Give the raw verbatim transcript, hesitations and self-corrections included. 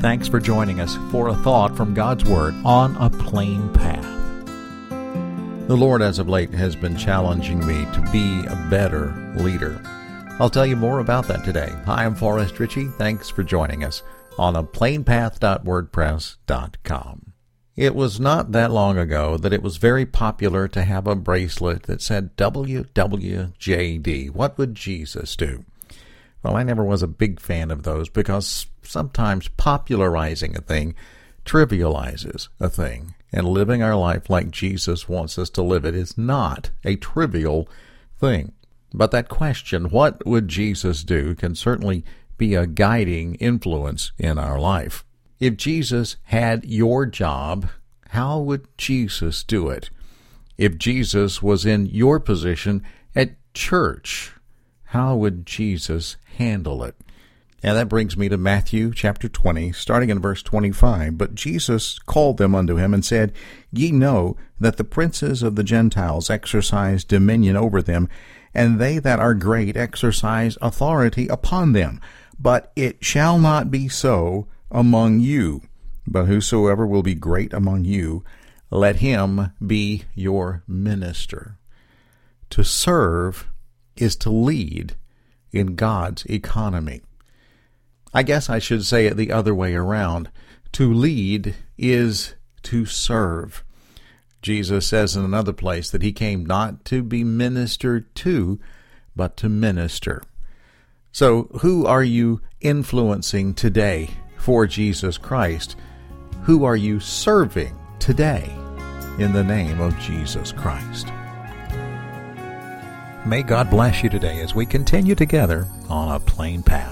Thanks for joining us for a thought from God's Word on a plain path. The Lord, as of late, has been challenging me to be a better leader. I'll tell you more about that today. Hi, I'm Forrest Ritchie. Thanks for joining us on a plain path dot wordpress dot com. It was not that long ago that it was very popular to have a bracelet that said W W J D. What would Jesus do? Well, I never was a big fan of those because sometimes popularizing a thing trivializes a thing. And living our life like Jesus wants us to live it is not a trivial thing. But that question, what would Jesus do, can certainly be a guiding influence in our life. If Jesus had your job, how would Jesus do it? If Jesus was in your position at church, how would Jesus handle it? And that brings me to Matthew chapter twenty, starting in verse twenty-five. But Jesus called them unto him and said, Ye know that the princes of the Gentiles exercise dominion over them, and they that are great exercise authority upon them. But it shall not be so among you. But whosoever will be great among you, let him be your minister. To serve is to lead in God's economy. I guess I should say it the other way around. To lead is to serve. Jesus says in another place that he came not to be ministered to, but to minister. So who are you influencing today for Jesus Christ? Who are you serving today in the name of Jesus Christ? May God bless you today as we continue together on a plain path.